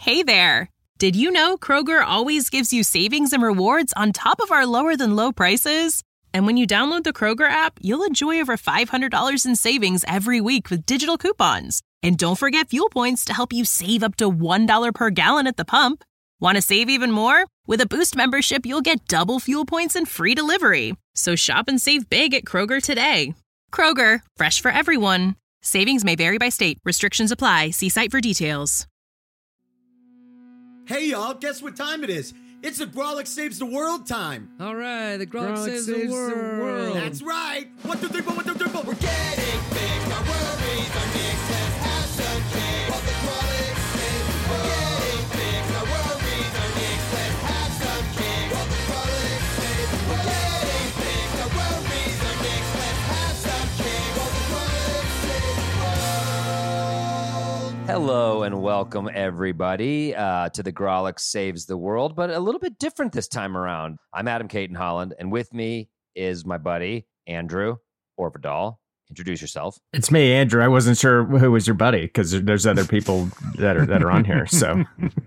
Hey there! Did you know Kroger always gives you savings and rewards on top of our lower-than-low prices? And when you download the Kroger app, you'll enjoy over $500 in savings every week with digital coupons. And don't forget fuel points to help you save up to $1 per gallon at the pump. Want to save even more? With a Boost membership, you'll get double fuel points and free delivery. So shop and save big at Kroger today. Kroger, fresh for everyone. Savings may vary by state. Restrictions apply. See site for details. Hey, y'all, guess what time it is? It's the Grawlix Saves the World time. All right, the Grawlix Saves the World. That's right. 1, 2, 3, 4, 1, 2, 3, 4. We're getting big, our worries are mixed. Let's have some cake. While the Grawlix saves the world. We're getting big, our worries are mixed. Let's have some cake. While the Grawlix saves the world. We're getting big, our worries are mixed. Let's have some cake. While the Grawlix saves the world. Hello and welcome, everybody, to the Grawlix Saves the World, but a little bit different this time around. I'm Adam Caton Holland, and with me is my buddy, Andrew Orvidal. Introduce yourself. It's me, Andrew. I wasn't sure who was your buddy because there's other people that are on here. So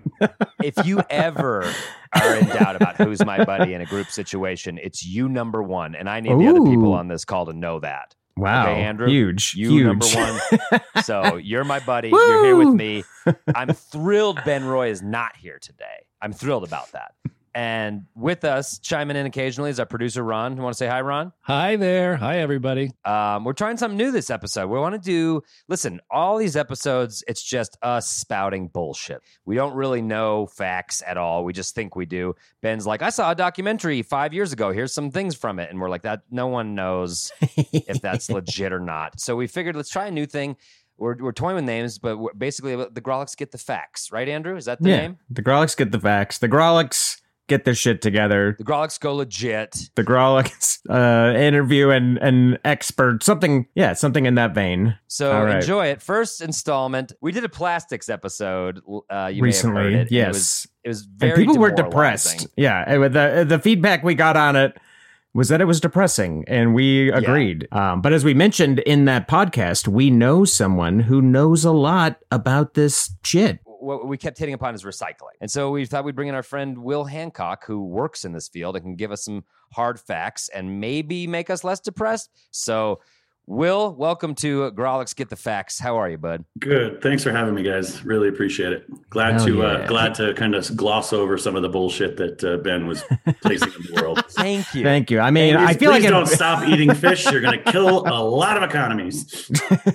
if you ever are in doubt about who's my buddy in a group situation, it's you, number one, and I need the other people on this call to know that. Wow. Okay, Andrew? Huge. Number one. So you're my buddy. You're here with me. I'm thrilled Ben Roy is not here today. I'm thrilled about that. And with us, chiming in occasionally, is our producer, Ron. You want to say hi, Ron? Hi there. Hi, everybody. We're trying something new this episode. We want to do, listen, all these episodes, it's just us spouting bullshit. We don't really know facts at all. We just think we do. Ben's like, I saw a documentary 5 years ago. Here's some things from it. And we're like, that no one knows if that's legit or not. So we figured, let's try a new thing. We're toying with names, but basically the Grawlix get the facts. Right, Andrew? Is that the name? The Grawlix get the facts. The Grawlix get their shit together. The Grawlix go legit. The Grawlix interview an expert. Something in that vein. So enjoy it. First installment. We did a plastics episode. You recently, may have heard it. yes. It was very and people were demoralizing. depressed. Yeah, the feedback we got on it was that it was depressing, and we agreed. Yeah. But as we mentioned in that podcast, we know someone who knows a lot about this shit. What we kept hitting upon is recycling. And so we thought we'd bring in our friend Will Hancock, who works in this field and can give us some hard facts and maybe make us less depressed. So, Will, welcome to Grawlix Get the Facts. How are you, bud? Good. Thanks for having me, guys. Really appreciate it. Glad to kind of gloss over some of the bullshit that Ben was placing in the world. Thank you. Thank you. I mean, I feel like don't stop eating fish. You're going to kill a lot of economies.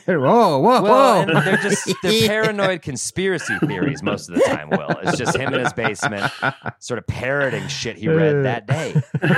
Whoa. And they're paranoid conspiracy theories most of the time, Will. It's just him in his basement sort of parroting shit he read that day.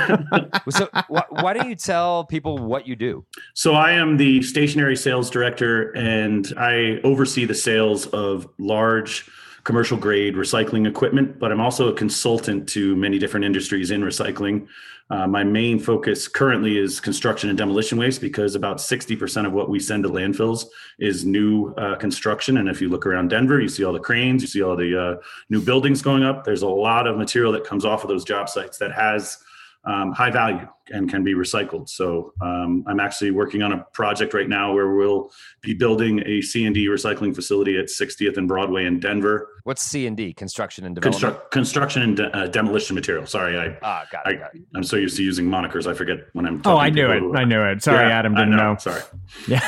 So why don't you tell people what you do? So I am the stationary sales director, and I oversee the sales of large commercial grade recycling equipment, but I'm also a consultant to many different industries in recycling. My main focus currently is construction and demolition waste, because about 60% of what we send to landfills is new construction. And if you look around Denver, you see all the cranes, you see all the new buildings going up. There's a lot of material that comes off of those job sites that has high value and can be recycled. So I'm actually working on a project right now where we'll be building a C&D recycling facility at 60th and Broadway in Denver. What's C&D? Construction and development? Construction and demolition material. Sorry, got it. I'm so used to using monikers. I forget when I'm talking. Oh, I knew it. Sorry, yeah, Adam didn't know. Sorry. Yeah.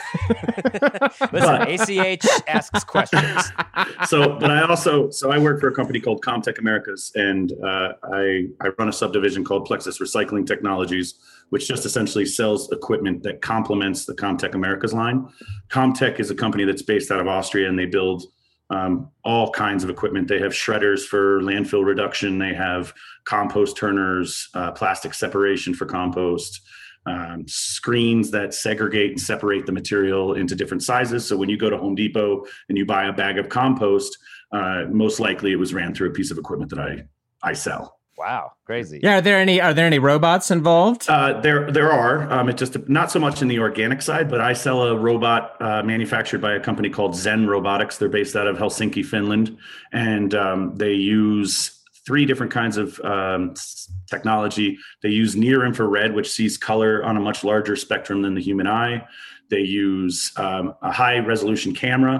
Listen, ACH asks questions. But I work for a company called Comtech Americas, and I run a subdivision called Plexus Recycling Technologies, which just essentially sells equipment that complements the Comtech Americas line. Comtech is a company that's based out of Austria, and they build all kinds of equipment. They have shredders for landfill reduction. They have compost turners, plastic separation for compost, screens that segregate and separate the material into different sizes. So when you go to Home Depot and you buy a bag of compost, most likely it was ran through a piece of equipment that I sell. Wow, crazy. Yeah, are there any robots involved? There are. It's just not so much in the organic side, but I sell a robot manufactured by a company called Zen Robotics. They're based out of Helsinki, Finland, and they use 3 different kinds of technology. They use near infrared, which sees color on a much larger spectrum than the human eye. They use a high resolution camera,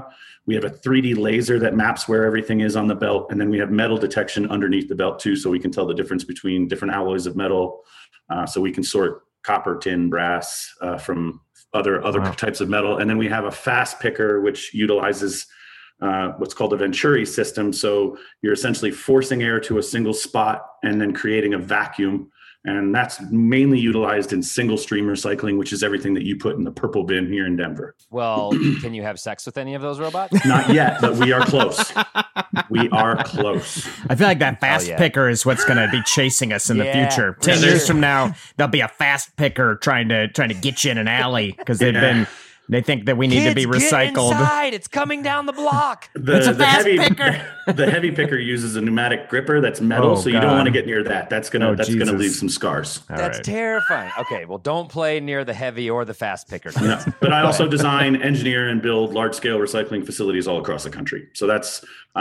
We have a 3D laser that maps where everything is on the belt. And then we have metal detection underneath the belt too. So we can tell the difference between different alloys of metal. So we can sort copper, tin, brass from other types of metal. And then we have a fast picker, which utilizes what's called a Venturi system. So you're essentially forcing air to a single spot and then creating a vacuum. And that's mainly utilized in single stream recycling, which is everything that you put in the purple bin here in Denver. Well, can you have sex with any of those robots? Not yet, but we are close. We are close. I feel like that fast picker is what's going to be chasing us in the future. 10 years from now, there'll be a fast picker trying to get you in an alley because they think that we need to be recycled. Get inside. It's coming down the block. It's a fast picker. The heavy picker uses a pneumatic gripper that's metal, so you don't want to get near that. That's gonna leave some scars. That's terrifying. Okay, well, don't play near the heavy or the fast picker. No, but I also design, engineer, and build large-scale recycling facilities all across the country. So that's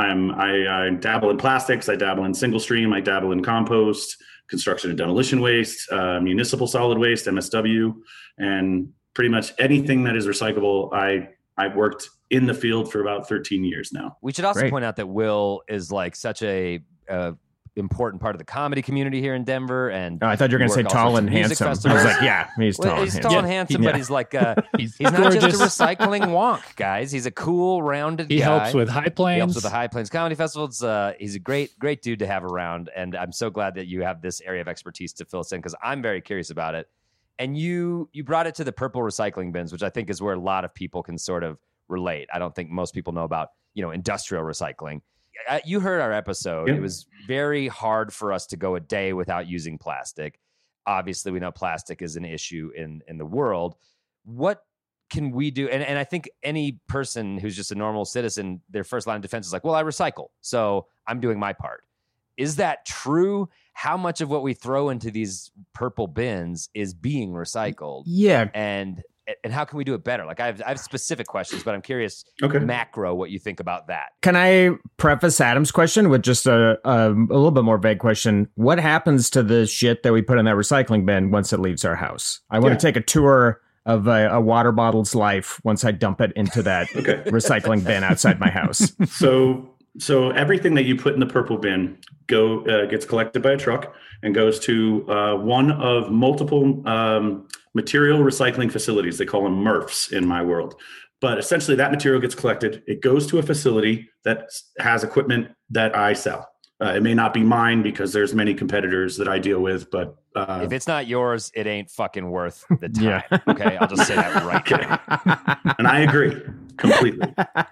I dabble in plastics, I dabble in single stream, I dabble in compost, construction and demolition waste, municipal solid waste, MSW, and pretty much anything that is recyclable. I've worked in the field for about 13 years now. We should also point out that Will is like such a important part of the comedy community here in Denver. And I thought you were going to say tall and handsome. I was like, yeah, he's tall. He's tall and handsome, but he's like he's not just a recycling wonk, guys. He's a cool, rounded guy. He helps with High Plains. He helps with the High Plains Comedy Festival. He's a great dude to have around, and I'm so glad that you have this area of expertise to fill us in because I'm very curious about it. And you brought it to the purple recycling bins, which I think is where a lot of people can sort of relate. I don't think most people know about, industrial recycling. You heard our episode. It was very hard for us to go a day without using plastic. Obviously, we know plastic is an issue in the world. What can we do? And I think any person who's just a normal citizen, their first line of defense is like, well, I recycle, so I'm doing my part. Is that true? How much of what we throw into these purple bins is being recycled? Yeah. And how can we do it better? Like I have specific questions, but I'm curious, macro, what you think about that. Can I preface Adam's question with just a little bit more vague question? What happens to the shit that we put in that recycling bin once it leaves our house? I want to take a tour of a water bottle's life once I dump it into that recycling bin outside my house. So everything that you put in the purple bin gets collected by a truck and goes to one of multiple material recycling facilities. They call them MRFs in my world. But essentially that material gets collected. It goes to a facility that has equipment that I sell. It may not be mine because there's many competitors that I deal with, but if it's not yours, it ain't fucking worth the time. Okay, I'll just say that right now. And I agree completely.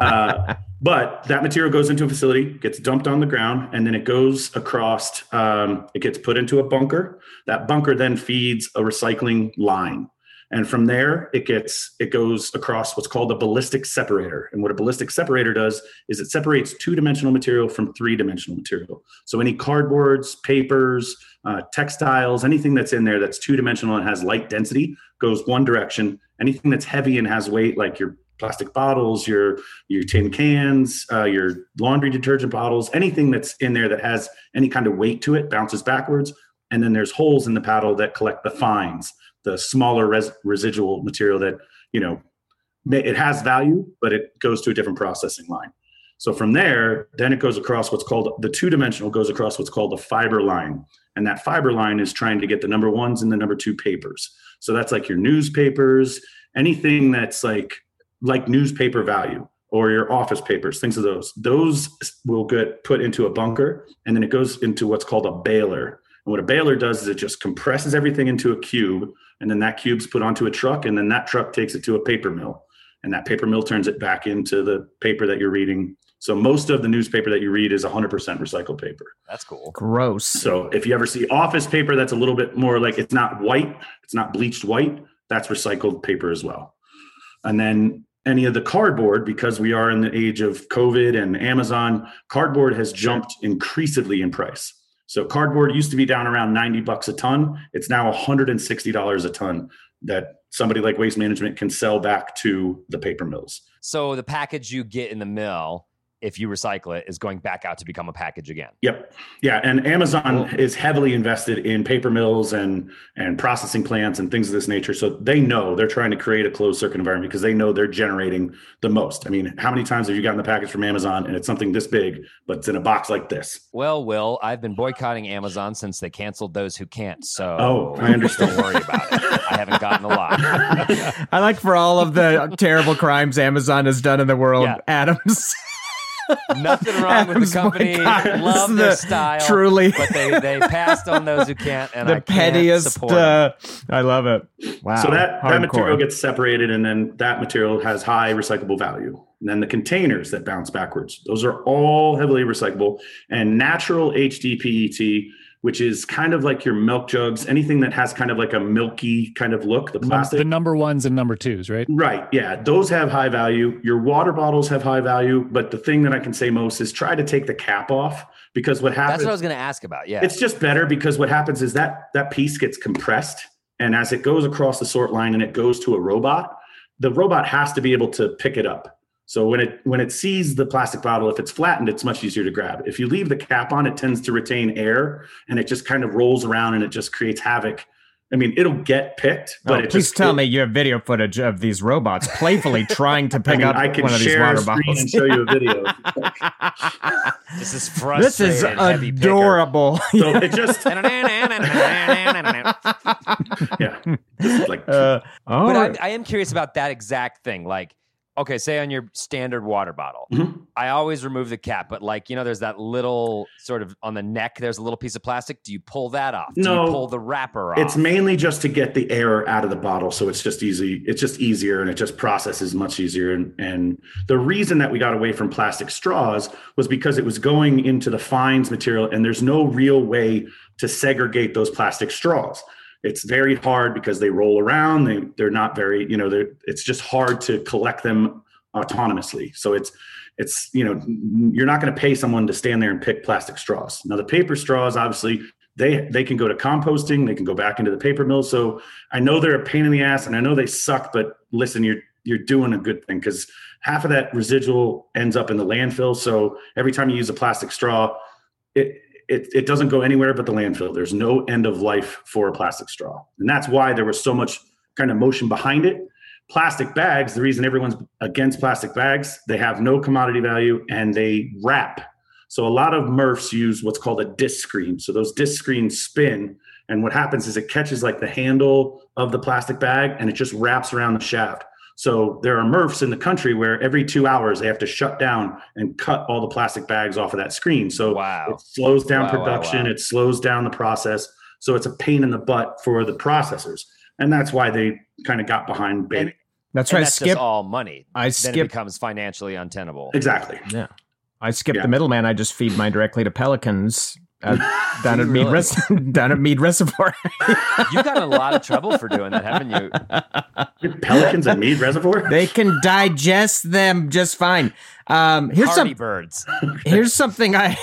But that material goes into a facility, gets dumped on the ground, and then it goes across. It gets put into a bunker. That bunker then feeds a recycling line. And from there, it goes across what's called a ballistic separator. And what a ballistic separator does is it separates two-dimensional material from three-dimensional material. So any cardboards, papers, textiles, anything that's in there that's two-dimensional and has light density goes one direction. Anything that's heavy and has weight, like your plastic bottles, your tin cans, your laundry detergent bottles, anything that's in there that has any kind of weight to it bounces backwards. And then there's holes in the paddle that collect the fines, the smaller residual material that, it has value, but it goes to a different processing line. So from there, then it goes across what's called the two-dimensional goes across what's called a fiber line. And that fiber line is trying to get the number ones and the number two papers. So that's like your newspapers, anything that's like newspaper value, or your office papers, things of those will get put into a bunker, and then it goes into what's called a baler. And what a baler does is it just compresses everything into a cube, and then that cube's put onto a truck, and then that truck takes it to a paper mill, and that paper mill turns it back into the paper that you're reading. So most of the newspaper that you read is 100% recycled paper. That's cool. Gross. So if you ever see office paper that's a little bit more like it's not white, it's not bleached white, that's recycled paper as well. And then any of the cardboard, because we are in the age of COVID and Amazon, cardboard has jumped increasingly in price. So cardboard used to be down around $90 a ton. It's now $160 a ton that somebody like Waste Management can sell back to the paper mills. So the package you get in the mill, if you recycle it, is going back out to become a package again. Yep. Yeah. And Amazon is heavily invested in paper mills and processing plants and things of this nature. So they know they're trying to create a closed circuit environment because they know they're generating the most. I mean, how many times have you gotten the package from Amazon and it's something this big, but it's in a box like this? Well, Will, I've been boycotting Amazon since they canceled those who can't. So I understand. Don't worry about it. I haven't gotten a lot. I like for all of the terrible crimes Amazon has done in the world, Yeah. Adams. Nothing wrong with the company. Love their style. Truly. But they passed on those who can't, and The I can't pettiest. support them. I love it. Wow. So that Hardcore. material gets separated, and then that material has high recyclable value. And then the containers that bounce backwards, those are all heavily recyclable. And natural HDPET, which is kind of like your milk jugs, anything that has kind of like a milky kind of look, the plastic. The number ones and number twos, right? Right. Yeah. Those have high value. Your water bottles have high value. But the thing that I can say most is try to take the cap off, because what happens. That's what I was going to ask about. Yeah. It's just better because what happens is that piece gets compressed. And as it goes across the sort line and it goes to a robot, the robot has to be able to pick it up. So when it sees the plastic bottle, if it's flattened, it's much easier to grab. If you leave the cap on, it tends to retain air and it just kind of rolls around and it just creates havoc. I mean, it'll get picked, but please tell me you have video footage of these robots playfully trying to pick up I can one of these share water a screen bottles. and show you a video. This is frustrating. This is heavy picker. adorable. So it just, yeah, just like But But I am curious about that exact thing. Like, okay, say on your standard water bottle, I always remove the cap, but like, there's that little sort of on the neck, there's a little piece of plastic. Do you pull that off? Do No. you pull the wrapper off? It's mainly just to get the air out of the bottle. So it's just easy. It's just easier and it just processes much easier. And the reason that we got away from plastic straws was because it was going into the fines material and there's no real way to segregate those plastic straws. It's very hard because they roll around. They're not very, it's just hard to collect them autonomously. So it's you're not going to pay someone to stand there and pick plastic straws. Now the paper straws, obviously, they can go to composting. They can go back into the paper mill. So I know they're a pain in the ass and I know they suck, but listen, you're doing a good thing because half of that residual ends up in the landfill. So every time you use a plastic straw, it doesn't go anywhere but the landfill. There's no end of life for a plastic straw. And that's why there was so much kind of motion behind it. Plastic bags, the reason everyone's against plastic bags, they have no commodity value and they wrap. So a lot of MRFs use what's called a disc screen. So those disc screens spin. And what happens is it catches like the handle of the plastic bag and it just wraps around the shaft. So there are MRFs in the country where every 2 hours they have to shut down and cut all the plastic bags off of that screen. So it slows down production. It slows down the process. So it's a pain in the butt for the processors. And that's why they kind of got behind banning. That's and right. That's just all money. Then it skip. becomes financially untenable. Exactly. Yeah. I skipped the middleman. I just feed mine directly to pelicans down at really? down at Mead Reservoir. You've gotten a lot of trouble for doing that, haven't you? Pelicans at Mead Reservoir? They can digest them just fine. Hardy birds. Here's something I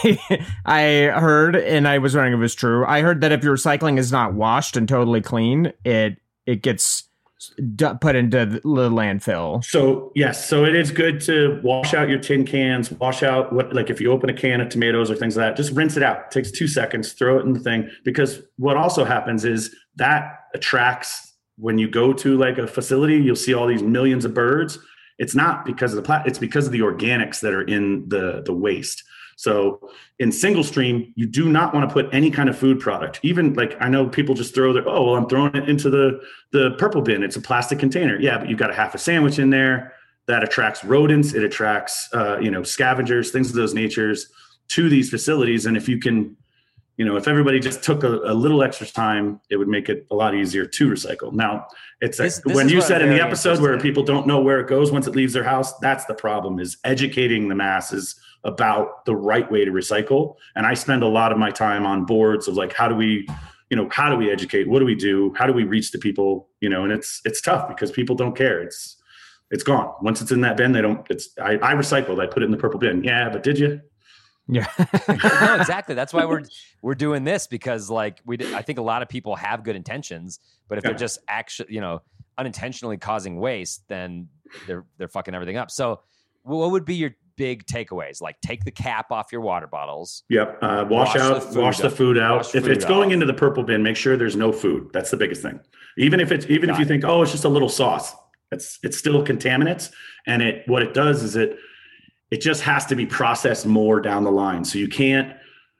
heard, and I was wondering if it was true. I heard that if your recycling is not washed and totally clean, it gets put into the landfill. So yes, so it is good to wash out your tin cans, wash out if you open a can of tomatoes or things like that, just rinse it out. It takes 2 seconds, throw it in the thing, because what also happens is that attracts, when you go to like a facility, you'll see all these millions of birds. It's not because of it's because of the organics that are in the waste. So in single stream, you do not want to put any kind of food product. Even like, I know people just throw I'm throwing it into the purple bin. It's a plastic container. Yeah, but you've got a half a sandwich in there that attracts rodents. It attracts, scavengers, things of those natures to these facilities. And if you can, if everybody just took a little extra time, it would make it a lot easier to recycle. Now, it's when you said in the episode where people don't know where it goes once it leaves their house, that's the problem, is educating the masses about the right way to recycle. And I spend a lot of my time on boards of like, how do we educate? What do we do? How do we reach the people? And it's tough because people don't care. It's gone. Once it's in that bin, I recycled. I put it in the purple bin. Yeah, but did you? Yeah. No, exactly. That's why we're doing this, because I think a lot of people have good intentions, but if they're just actually, unintentionally causing waste, then they're fucking everything up. So what would be your big takeaways, like take the cap off your water bottles. Yep. Wash the food out. Wash If food it's going off. into the purple bin, make sure there's no food. That's the biggest thing. Even if you think, oh, it's just a little sauce, it's still contaminants. And what it does is it just has to be processed more down the line. So you can't,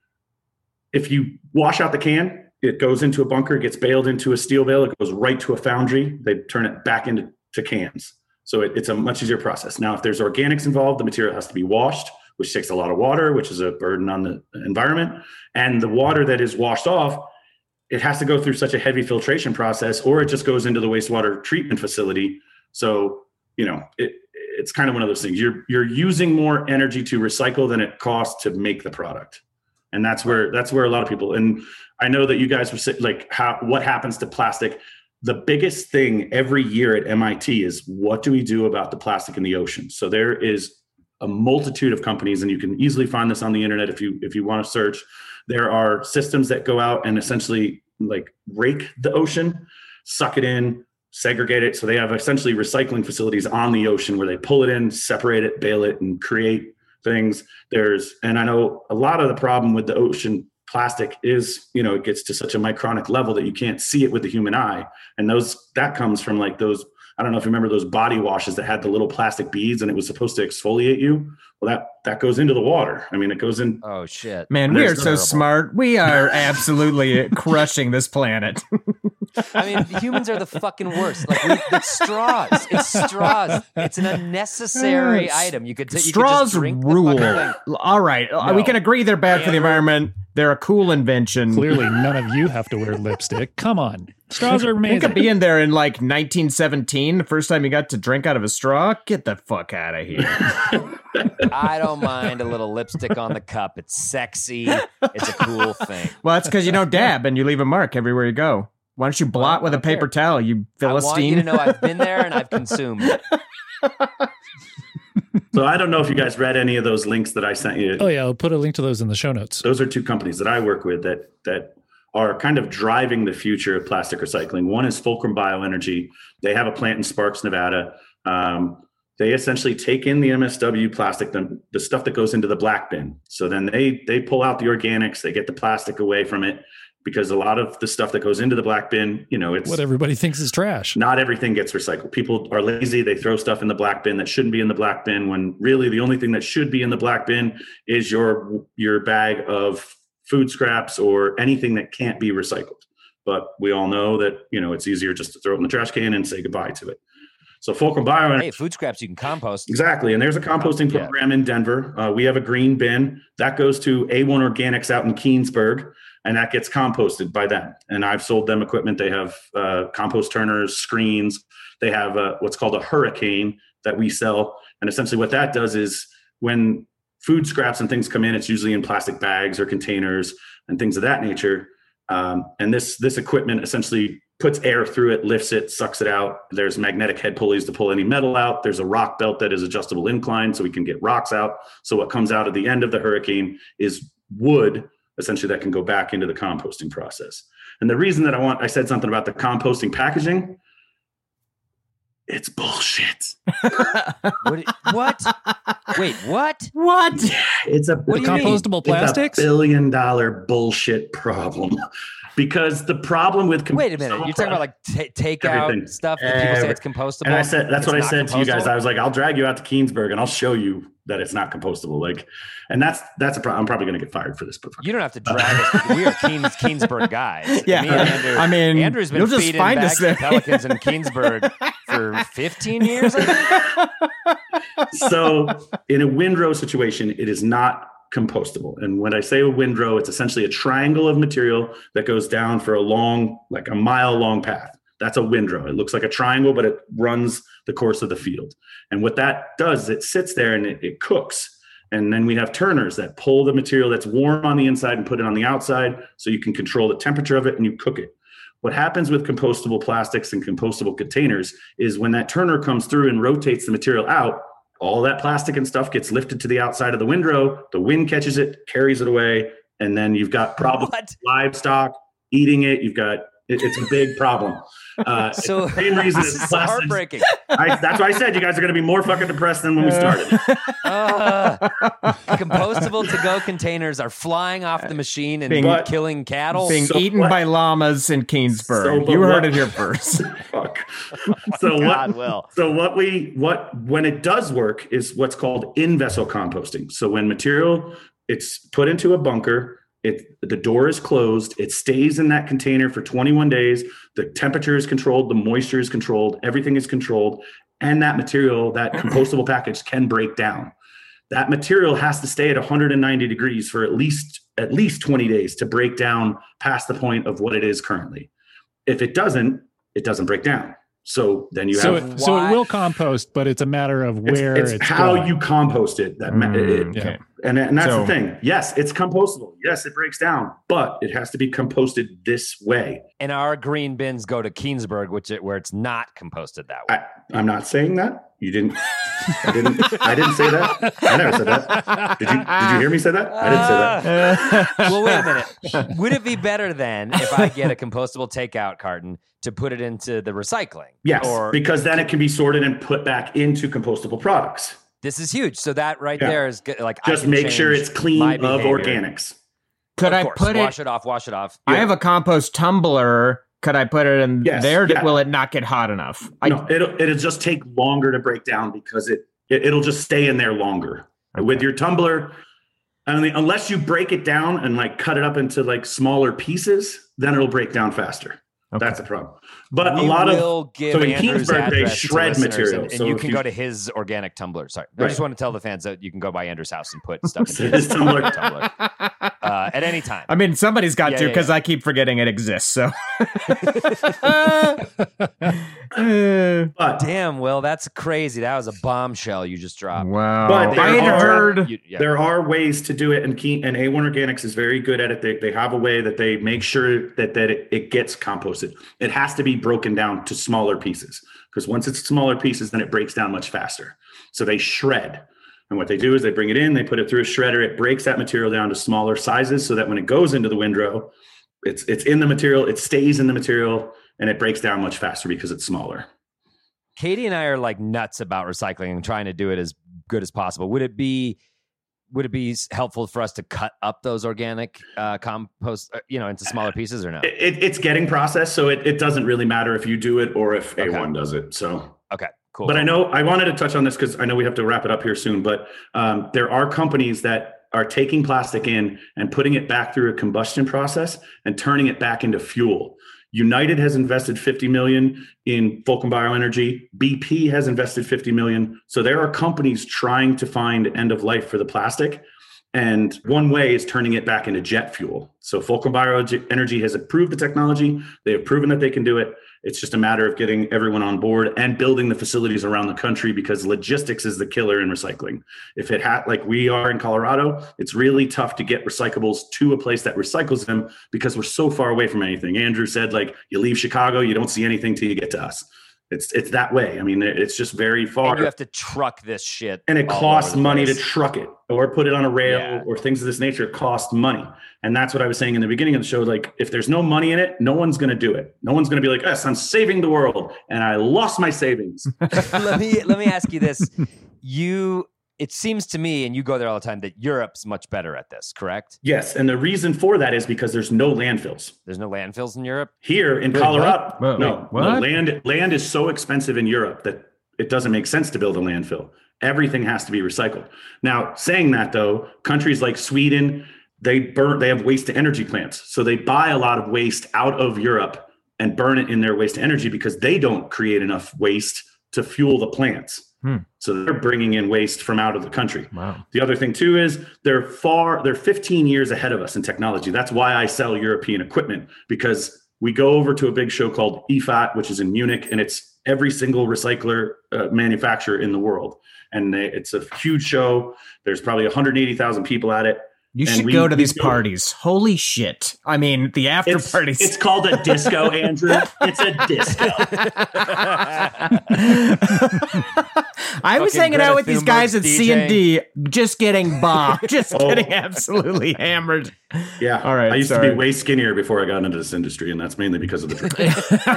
if you wash out the can, it goes into a bunker, it gets baled into a steel bale, it goes right to a foundry. They turn it back into cans. So it's a much easier process. Now, if there's organics involved, the material has to be washed, which takes a lot of water, which is a burden on the environment. And the water that is washed off, it has to go through such a heavy filtration process, or it just goes into the wastewater treatment facility. So, it's kind of one of those things. You're using more energy to recycle than it costs to make the product. And that's where a lot of people, and I know that you guys were like, what happens to plastic? The biggest thing every year at MIT is, what do we do about the plastic in the ocean? So there is a multitude of companies, and you can easily find this on the internet if you want to search. There are systems that go out and essentially like rake the ocean, suck it in, segregate it. So they have essentially recycling facilities on the ocean where they pull it in, separate it, bale it, and create things. And I know a lot of the problem with the ocean plastic is, it gets to such a micronic level that you can't see it with the human eye. And that comes from like those, I don't know if you remember those body washes that had the little plastic beads and it was supposed to exfoliate you. Well, that goes into the water. I mean, it goes in. Oh shit. Man, we are so smart. We are absolutely crushing this planet. I mean, humans are the fucking worst. Like, it's straws. It's an unnecessary item. You could straws just drink rule. The thing. All right, No. we can agree they're bad for the environment. They're a cool invention. Clearly, none of you have to wear lipstick. Come on. Straws are amazing. You could be in there in like 1917, the first time you got to drink out of a straw. Get the fuck out of here. I don't mind a little lipstick on the cup. It's sexy. It's a cool thing. Well, that's because you don't dab and you leave a mark everywhere you go. Why don't you blot with a paper towel, you Philistine? I want you to know I've been there and I've consumed it. So I don't know if you guys read any of those links that I sent you. Oh yeah, I'll put a link to those in the show notes. Those are two companies that I work with that are kind of driving the future of plastic recycling. One is Fulcrum Bioenergy. They have a plant in Sparks, Nevada. They essentially take in the MSW plastic, the stuff that goes into the black bin. So then they pull out the organics, they get the plastic away from it, because a lot of the stuff that goes into the black bin, it's what everybody thinks is trash. Not everything gets recycled. People are lazy. They throw stuff in the black bin that shouldn't be in the black bin, when really the only thing that should be in the black bin is your bag of food scraps or anything that can't be recycled. But we all know that, it's easier just to throw it in the trash can and say goodbye to it. So Fulcrum Bioenergy. Hey, food scraps you can compost. Exactly. And there's a composting program in Denver. We have a green bin that goes to A1 Organics out in Keensburg, and that gets composted by them. And I've sold them equipment. They have compost turners, screens. They have what's called a hurricane that we sell. And essentially what that does is, when food scraps and things come in, it's usually in plastic bags or containers and things of that nature. And this equipment essentially puts air through it, lifts it, sucks it out. There's magnetic head pulleys to pull any metal out. There's a rock belt that is adjustable incline, so we can get rocks out. So what comes out at the end of the hurricane is wood, essentially, that can go back into the composting process. And the reason that I said something about the composting packaging, it's bullshit. What? Wait, what? What? It's a What do you mean? Compostable plastics? It's a $1 billion bullshit problem. Because the problem with Wait a minute. You're talking about like takeout Everything. stuff that people say it's compostable? And I said, that's what I It's said not to you guys. compostable? I was like, I'll drag you out to Keensburg and I'll show you that it's not compostable. Like, and that's a problem. I'm probably going to get fired for this. But You don't have to drag us. We are Keensburg guys. Yeah. Me and Andrew, I mean, Andrew's been you'll just feeding find bags us there. to Pelicans in Keensburg for 15 years, I think. so in a windrow situation, it is not compostable. And when I say a windrow, it's essentially a triangle of material that goes down for like a mile long path. That's a windrow. It looks like a triangle, but it runs the course of the field. And what that does is it sits there and it cooks. And then we have turners that pull the material that's warm on the inside and put it on the outside, so you can control the temperature of it and you cook it. What happens with compostable plastics and compostable containers is, when that turner comes through and rotates the material out, all that plastic and stuff gets lifted to the outside of the windrow. The wind catches it, carries it away, and then you've got problems with livestock eating it. You've got It's a big problem. So it's the same reason this as is plastics. heartbreaking. That's why I said you guys are going to be more fucking depressed than when we started. Compostable to-go containers are flying off the machine and Being- killing cattle. Being So eaten what- by llamas in Keensburg. So You heard what- it here first. Fuck. So God will. when it does work is what's called in-vessel composting. So when material it's put into a bunker, the door is closed, it stays in that container for 21 days, the temperature is controlled, the moisture is controlled, everything is controlled, and that material, that compostable package can break down. That material has to stay at 190 degrees for at least 20 days to break down past the point of what it is currently. If it doesn't break down. So then you So have it will compost, but it's a matter of where it's how going. you compost it. Okay. And that's So- the thing. Yes, it's compostable. Yes, it breaks down, but it has to be composted this way. And our green bins go to Keensburg, where it's not composted that way. I'm not saying that. You didn't. I didn't say that. I never said that. Did you hear me say that? I didn't say that. Well, wait a minute. Would it be better then if I get a compostable takeout carton to put it into the recycling? Yes, Or because then it can be sorted and put back into compostable products. this is huge. So that right Yeah. there is good. Like, I Just can make sure change it's clean my of behavior. organics. Could Of I course, put wash it? it off? Wash it off. I have a compost tumbler. Could I put it in Yes, there? yeah. Will it not get hot enough? No, it'll just take longer to break down because it'll just stay in there longer. With your tumbler, unless you break it down and like cut it up into like smaller pieces, then it'll break down faster. Okay. That's the problem. But We a lot will of give so in Andrew's Keensburg they address to shred listeners, material. and So you if can go to his organic tumbler. Sorry, I Right. just want to tell the fans that you can go by Andrew's house and put stuff into His tumbler. at any time. I mean, somebody's got Yeah, to yeah, because yeah. I keep forgetting it exists. So, But Damn, Will, that's crazy. That was a bombshell you just dropped. wow. But I there had are- heard. Yeah. there are ways to do it, and A1 Organics is very good at it. They have a way that they make sure that it gets composted. It has to be broken down to smaller pieces because once it's smaller pieces, then it breaks down much faster. So they shred. And what they do is they bring it in, they put it through a shredder. It breaks that material down to smaller sizes so that when it goes into the windrow, it's in the material, it stays in the material, and it breaks down much faster because it's smaller. Katie and I are like nuts about recycling and trying to do it as good as possible. Would it be helpful for us to cut up those organic compost, into smaller pieces or no? It's getting processed, so it doesn't really matter if you do it or if Okay. A1 does it. So, Okay, cool. but I know I wanted to touch on this because I know we have to wrap it up here soon. But there are companies that are taking plastic in and putting it back through a combustion process and turning it back into fuel. United has invested $50 million in Fulcrum Bioenergy. BP has invested $50 million. So there are companies trying to find end of life for the plastic. And one way is turning it back into jet fuel. So Fulcrum Bioenergy has approved the technology. They have proven that they can do it. It's just a matter of getting everyone on board and building the facilities around the country because logistics is the killer in recycling. If it like we are in Colorado, it's really tough to get recyclables to a place that recycles them because we're so far away from anything. Andrew said, like, you leave Chicago, you don't see anything till you get to us. It's that way. I mean, it's just very far. And you have to truck this shit. And it all costs over the money to place. truck it or put it on a rail Yeah. or things of this nature. It costs money. And that's what I was saying in the beginning of the show. Like, if there's no money in it, no one's going to do it. No one's going to be like, yes, I'm saving the world. And I lost my savings. let me ask you this. It seems to me, and you go there all the time, that Europe's much better at this, correct? Yes. And the reason for that is because there's no landfills. There's no landfills in Europe? Here in Wait, Colorado, what? no, Wait, what? no, land is so expensive in Europe that it doesn't make sense to build a landfill. Everything has to be recycled. Now, saying that though, countries like Sweden, they have waste to energy plants. So they buy a lot of waste out of Europe and burn it in their waste to energy because they don't create enough waste to fuel the plants. So they're bringing in waste from out of the country. Wow. The other thing too is they're 15 years ahead of us in technology. That's why I sell European equipment, because we go over to a big show called EFAT, which is in Munich, and it's every single recycler manufacturer in the world. And it's a huge show. There's probably 180,000 people at it. You And should we- go to we these go- parties. Holy shit. I mean, the after parties. It's called a disco, Andrew. It's a disco. I was Fucking hanging out Greta with these guys at Thunberg's C&D, just getting bombed, just Oh. getting absolutely hammered. Yeah. All right, I used to sorry. be way skinnier before I got into this industry, and that's mainly because of the drink.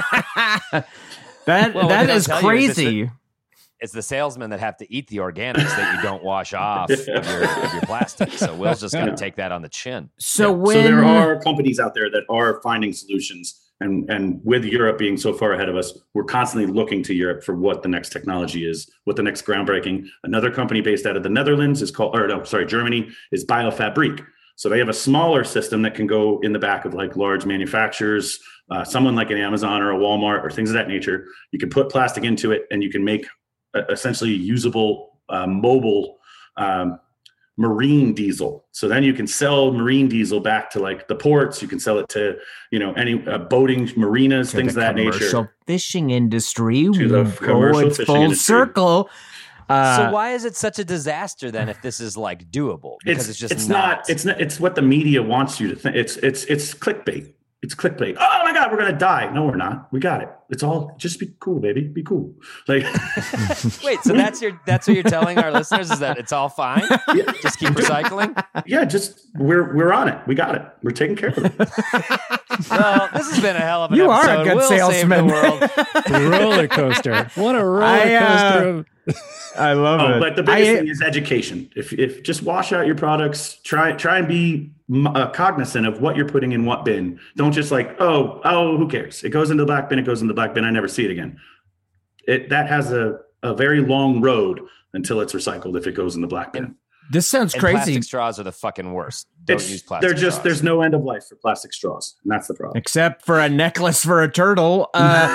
That Well, what that they is don't tell you is crazy. It's the salesmen that have to eat the organics that you don't wash off of your plastic. So Will's just going to take that on the chin. So So when there are companies out there that are finding solutions, and with Europe being so far ahead of us, we're constantly looking to Europe for what the next technology is, what the next groundbreaking. Another company based out of the Netherlands is called, Germany, is BioFabrique. So they have a smaller system that can go in the back of like large manufacturers, someone like an Amazon or a Walmart or things of that nature. You can put plastic into it, and you can make essentially usable mobile marine diesel. So then you can sell marine diesel back to like the ports. You can sell it to, any boating marinas, to things of the that commercial nature. fishing industry, To the commercial it's fishing full industry. circle. So why is it such a disaster then if this is like doable? Because it's just not. It's what the media wants you to think. It's clickbait. It's clickbait. Oh my God, we're gonna die. No, we're not. We got it. It's all just be cool, baby. Be cool. Like Wait, so that's what you're telling our listeners is that it's all fine? Just keep recycling? yeah, just we're on it. We got it. We're taking care of it. Well, this has been a hell of an You episode. are a good Will salesman. Save the world. Roller coaster. What a roller coaster. Of- I love it. But the biggest thing is education. If just wash out your products, try and be cognizant of what you're putting in what bin. Don't just like, oh, who cares? It goes into the black bin. It goes in the black bin. I never see it again. That has a very long road until it's recycled if it goes in the black bin. This sounds And crazy. plastic straws are the fucking worst. Don't use plastic straws. There's no end of life for plastic straws, and that's the problem. Except for a necklace for a turtle.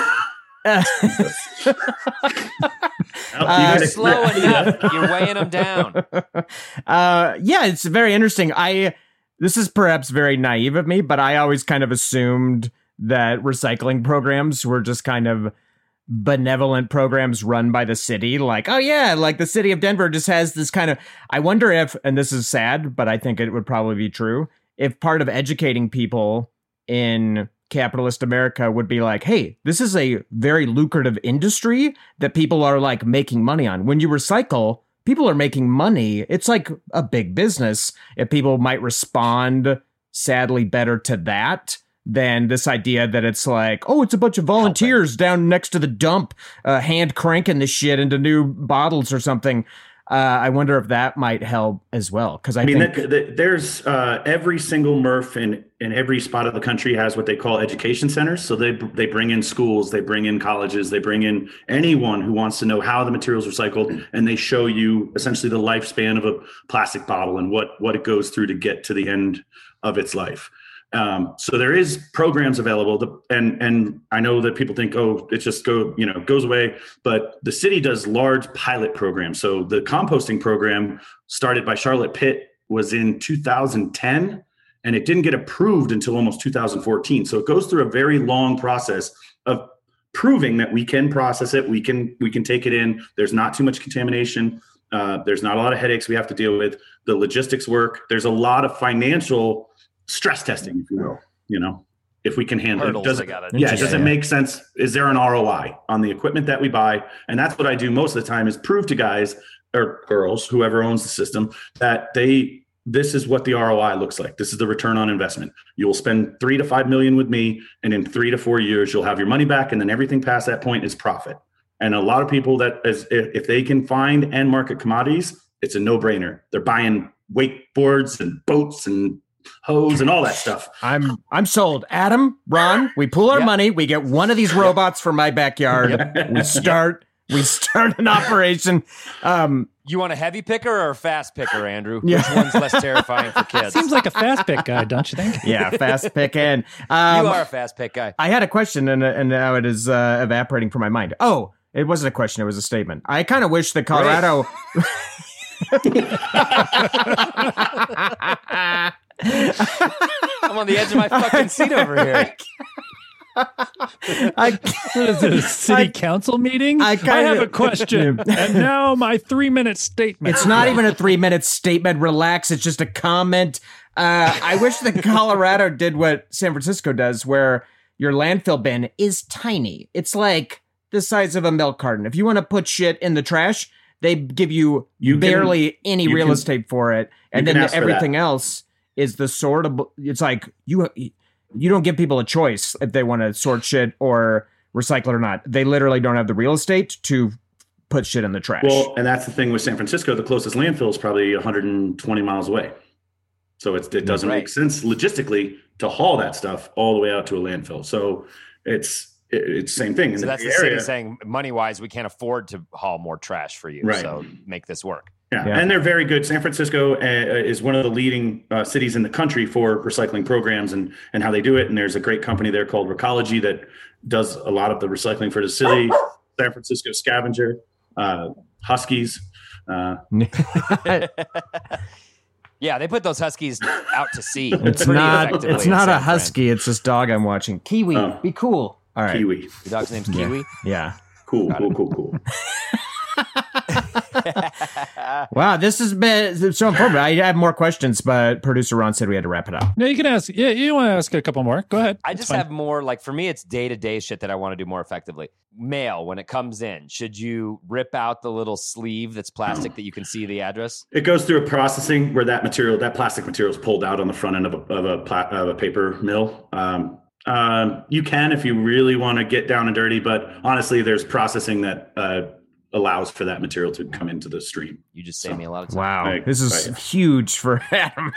Slow enough. You're weighing them down. Yeah, it's very interesting. This is perhaps very naive of me, but I always kind of assumed that recycling programs were just kind of benevolent programs run by the city. Like, oh yeah, like the city of Denver just has this kind of, I wonder if, and this is sad, but I think it would probably be true, if part of educating people in capitalist America would be like, hey, this is a very lucrative industry that people are like making money on. When you recycle, people are making money. It's like a big business. If people might respond sadly better to that than this idea that it's like, oh, it's a bunch of volunteers down next to the dump, hand cranking this shit into new bottles or something. I wonder if that might help as well. Because I think there's every single MRF in every spot of the country has what they call education centers. So they bring in schools, they bring in colleges, they bring in anyone who wants to know how the materials are recycled, and they show you essentially the lifespan of a plastic bottle and what it goes through to get to the end of its life. So there is programs available, and I know that people think, oh, it just goes away, but the city does large pilot programs. So the composting program started by Charlotte Pitt was in 2010, and it didn't get approved until almost 2014. So it goes through a very long process of proving that we can process it, we can take it in. There's not too much contamination. There's not a lot of headaches we have to deal with. The logistics work. There's a lot of financial stress testing, if you will, if we can handle Hurdles it. Does they it, gotta- does it make sense? Is there an ROI on the equipment that we buy? And that's what I do most of the time is prove to guys or girls, whoever owns the system, that this is what the ROI looks like. This is the return on investment. You will spend $3 to $5 million with me, and in 3 to 4 years, you'll have your money back. And then everything past that point is profit. And a lot of people if they can find and market commodities, it's a no-brainer. They're buying wakeboards and boats and hose and all that stuff. I'm sold. Adam, Ron, we pool our money. We get one of these robots from my backyard. We start an operation. You want a heavy picker or a fast picker, Andrew? Yeah. Which one's less terrifying for kids? Seems like a fast pick guy, don't you think? Yeah, fast pick in. You are a fast pick guy. I had a question and now it is evaporating from my mind. Oh, it wasn't a question. It was a statement. I kind of wish that Colorado. I'm on the edge of my fucking seat over here. I, What is it, a city council meeting? I I kinda- have a question. And now my 3-minute statement. It's not even a 3-minute statement. Relax. It's just a comment. I wish that Colorado did what San Francisco does, where your landfill bin is tiny. It's like the size of a milk carton. If you want to put shit in the trash, they give you barely any real estate for it. And then everything else is the sortable. It's like you don't give people a choice if they want to sort shit or recycle it or not. They literally don't have the real estate to put shit in the trash. Well, and that's the thing with San Francisco. The closest landfill is probably 120 miles away. So it doesn't make sense logistically to haul that stuff all the way out to a landfill. So it's same thing. So that's the city saying, money-wise, we can't afford to haul more trash for you. Right. So make this work. Yeah. And they're very good. San Francisco is one of the leading cities in the country for recycling programs and how they do it. And there's a great company there called Recology that does a lot of the recycling for the city. San Francisco Scavenger, Huskies. Yeah, they put those Huskies out to sea. It's pretty not effectively it's in not a San Fran. husky. It's this dog I'm watching. Kiwi. Oh. Be cool. All right. Kiwi. The dog's name's Kiwi. Yeah. Cool. Wow, this has been so informative. I have more questions, but producer Ron said we had to wrap it up. No, you can ask. Yeah, you want to ask a couple more? Go ahead. I It's just fine. have more, like, for me, it's day-to-day shit that I want to do more effectively. Mail, when it comes in, should you rip out the little sleeve that's plastic that you can see the address? It goes through a processing where that plastic material is pulled out on the front end of a paper mill. You can if you really want to get down and dirty, but honestly, there's processing that allows for that material to come into the stream. You just saved me a lot of time. Wow, Right, this is right. huge for Adam.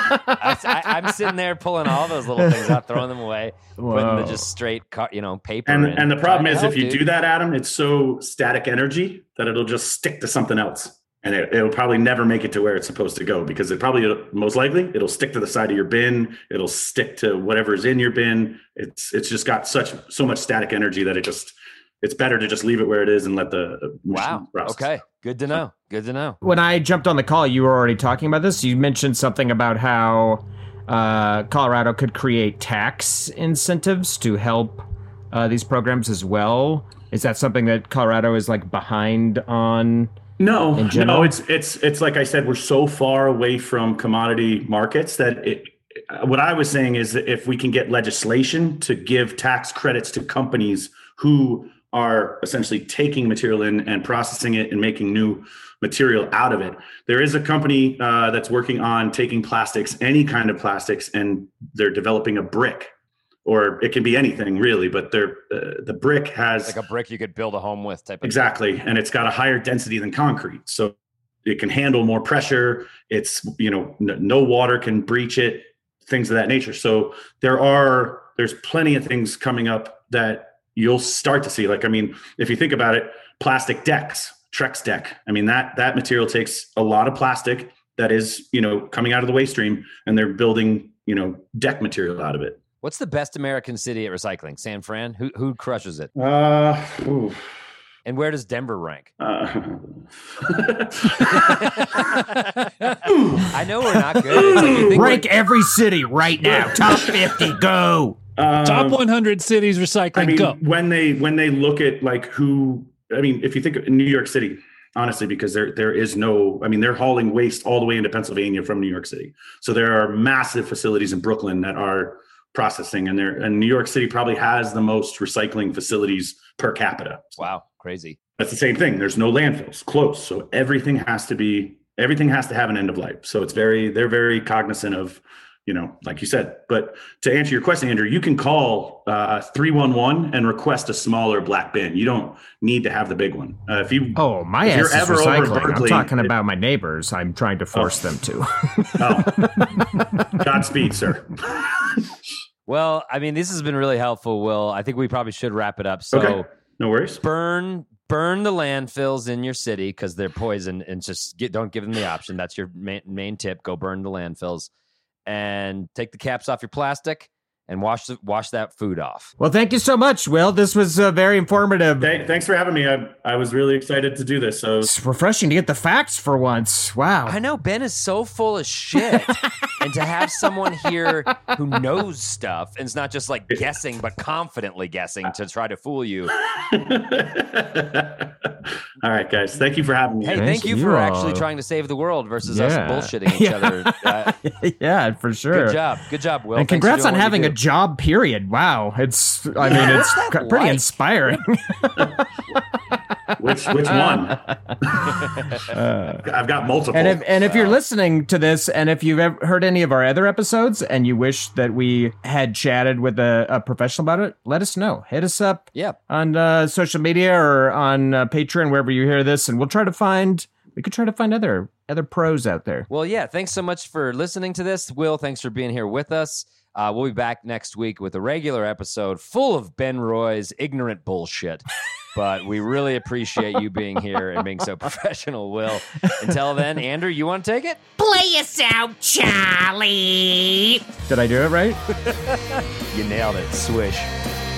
I'm sitting there pulling all those little things out, throwing them away, putting the Whoa. just straight, paper. And the problem is, if you do do that, Adam, it's so static energy that it'll just stick to something else. And it'll probably never make it to where it's supposed to go because most likely it'll stick to the side of your bin. It'll stick to whatever's in your bin. It's just got so much static energy that it's better to just leave it where it is and let the machine process. Okay. Good to know. Good to know. When I jumped on the call, you were already talking about this. You mentioned something about how Colorado could create tax incentives to help these programs as well. Is that something that Colorado is like behind on? No, in general? no, it's like I said, we're so far away from commodity markets that what I was saying is that if we can get legislation to give tax credits to companies who are essentially taking material in and processing it and making new material out of it. There is a company that's working on taking plastics, any kind of plastics, and they're developing a brick. Or it can be anything really, but the brick has Like a brick you could build a home with type of exactly, and it's got a higher density than concrete, so it can handle more pressure. It's no water can breach it, things of that nature. So there's plenty of things coming up that you'll start to see. Like, I mean, if you think about it, plastic decks, Trex deck. I mean that material takes a lot of plastic that is coming out of the waste stream, and they're building deck material out of it. What's the best American city at recycling? San Fran? Who crushes it? Ooh. And where does Denver rank? I know we're not good. It's like you think Rank every city right now. Top 50, go. Top 100 cities recycling. I mean, Go. when they look at if you think of New York City, honestly, because there is no, they're hauling waste all the way into Pennsylvania from New York City. So there are massive facilities in Brooklyn that are processing, and New York City probably has the most recycling facilities per capita. Wow, crazy. That's the same thing. There's no landfills close. So everything has to have an end of life. So they're very cognizant of, like you said. But to answer your question, Andrew, you can call 311 and request a smaller black bin. You don't need to have the big one. My if you're ass is ever over recycling. I'm Berkeley- talking about my neighbors. I'm trying to force them to. Godspeed, sir. Well, this has been really helpful, Will. I think we probably should wrap it up. So Okay. No worries. burn the landfills in your city because they're poison, and just don't give them the option. That's your main tip. Go burn the landfills and take the caps off your plastic and wash that food off. Well, thank you so much, Will. This was very informative. Thanks for having me. I was really excited to do this. So It's refreshing to get the facts for once. Wow. I know Ben is so full of shit. And to have someone here who knows stuff and is not just like guessing, but confidently guessing to try to fool you. All right, guys. Thank you for having me. Hey, Thank thank you you for all. actually trying to save the world versus us Yeah. bullshitting each other. Yeah, for sure. Good job. Good job, Will. And Thanks for congrats doing on what you having a do. job, period. Wow. It's pretty like? inspiring. Which one? I've got multiple. And if you're listening to this, and if you've ever heard any of our other episodes and you wish that we had chatted with a professional about it, let us know. Hit us up Yeah. on social media or on Patreon, wherever you hear this, and we could try to find other pros out there. Well, yeah. Thanks so much for listening to this. Will, thanks for being here with us. We'll be back next week with a regular episode full of Ben Roy's ignorant bullshit. But we really appreciate you being here and being so professional, Will. Until then, Andrew, you want to take it? Play us out, Charlie. Did I do it right? You nailed it. Swish.